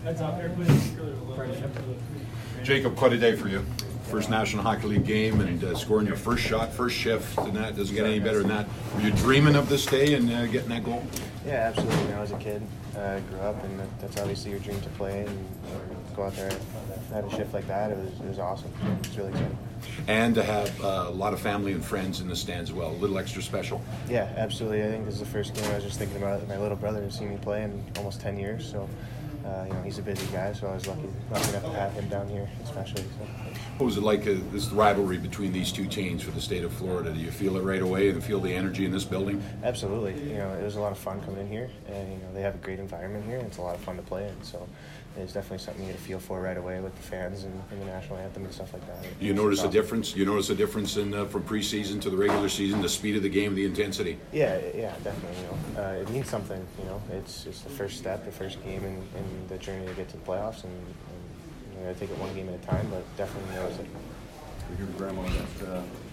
Jacob, quite a day for you. First National Hockey League game and scoring your first shot, first shift, and that doesn't get any better than that. Were you dreaming of this day and getting that goal? Yeah, absolutely. You know, as a kid, I grew up, and that's obviously your dream to play and go out there and have a shift like that. It was awesome. It was really exciting. And to have a lot of family and friends in the stands as well, a little extra special. Yeah, absolutely. I think this is the first game I was just thinking about. My little brother has seen me play in almost 10 years, so you know, he's a busy guy, so I was lucky enough to have him down here, especially. So. What was it like, this rivalry between these two teams for the state of Florida? Do you feel it right away and feel the energy in this building? Absolutely. You know, it was a lot of fun coming in here, and you know, they have a great environment here, and it's a lot of fun to play in. So it's definitely something you get a feel for right away with the fans and the national anthem and stuff like that. You notice a difference? You notice a difference in from preseason to the regular season, the speed of the game, the intensity? Yeah, definitely. You know, it means something. You know, it's the first step, the first game in the journey to get to the playoffs, and you know, I take it one game at a time, but definitely knows it. We hear grandma that